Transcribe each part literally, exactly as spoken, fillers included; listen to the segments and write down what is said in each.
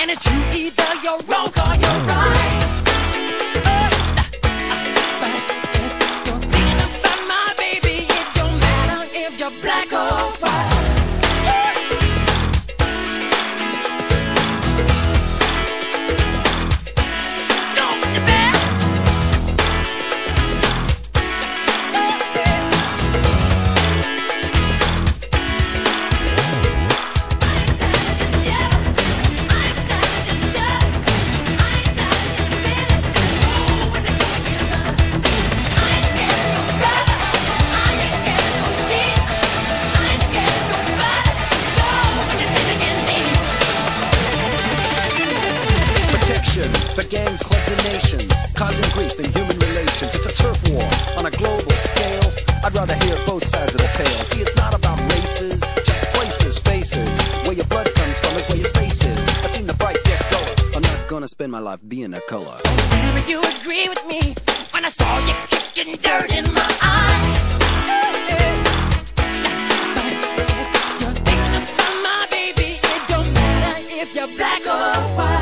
And it's true, either you're wrong or you're right. But if you're thinking about my baby, it don't matter if you're black or white. For gangs, clubs, and nations, causing grief in human relations. It's a turf war on a global scale. I'd rather hear both sides of the tale. See, it's not about races, just places, faces. Where your blood comes from is where your space is. I've seen the fight get duller. I'm not gonna spend my life being a color. Tell me you agree with me when I saw you kicking dirt in my eye. But if you're thinking about my baby, it don't matter if you're black or white.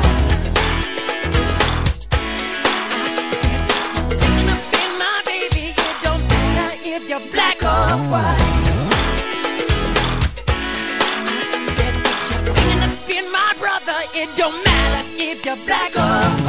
If you're black or white, I said if you're thinking of being my brother, it don't matter if you're black or white.